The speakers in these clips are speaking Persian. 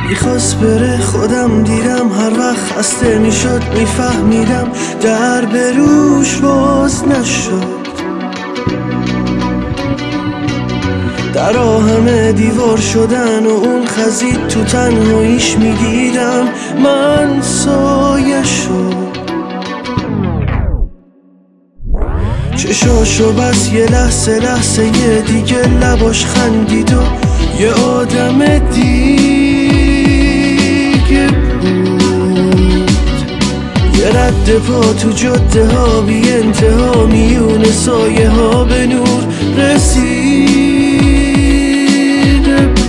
میخواست بره خودم دیدم، هر وقت خسته میشد میفهمیدم در بروش باز نشد. در همه دیوار شدن و اون خزید تو تنهاییش میدیدم من سایه شد. چشاشو بس یه لحظه یه دیگه لباش خندید و یه آدم دیگه بود. یه رد پا تو جاده ها بی انتها، میون سایه ها به نور رسیده بود.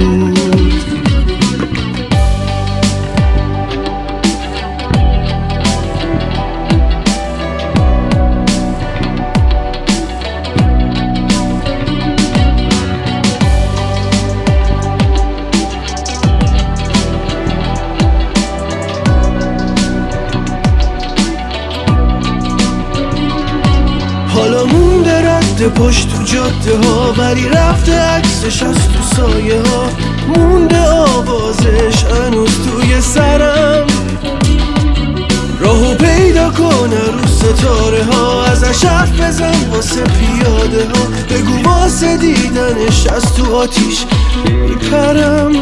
حالا مونده رد پشت تو جاده ها، ولی رفته عکسش از تو سایه ها. مونده آوازش هنوز توی سرم، راهو پیدا کنه رو ستاره ها. ازش حرف بزن واسه پیاده ها، بگو واسه دیدنش از تو آتیش میپرم.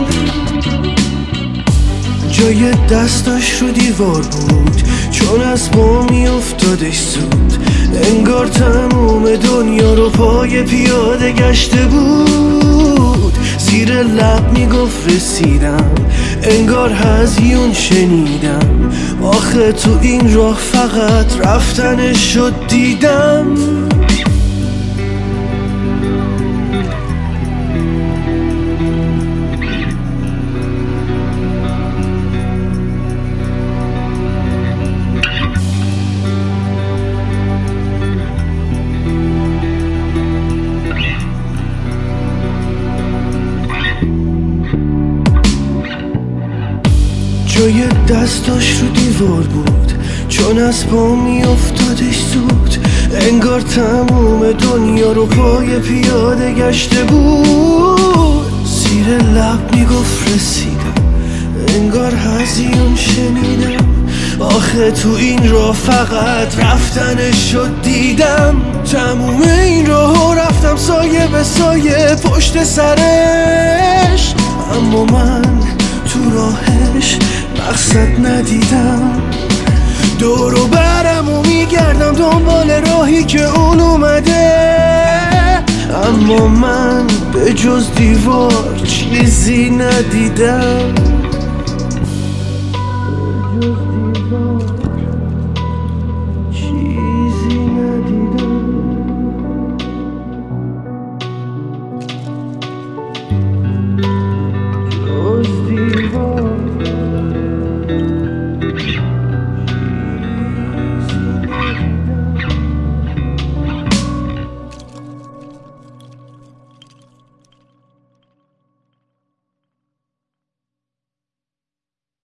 جای دستاش رو دیوار بود، چون از پا میافتادش زود. انگار تموم دنیا رو پای پیاده گشته بود. زیر لب میگفت رسیدم، انگار هزیون شنیدم. آخه تو این راه فقط رفتنش شد دیدم. جای دستاش رو دیوار بود، چون از پا میافتادش زود. انگار تموم دنیا رو پای پیاده گشته بود. زیر لب میگفت رسیدم، انگار هزیون شنیدم. آخه تو این راه فقط رفتنش شد دیدم. تموم این راهو رفتم سایه به سایه پشت سرش، اما من تو راهش مقصد ندیدم. دور و برم و میگردم دنبال راهی که اون اومده، اما من به جز دیوار چیزی ندیدم.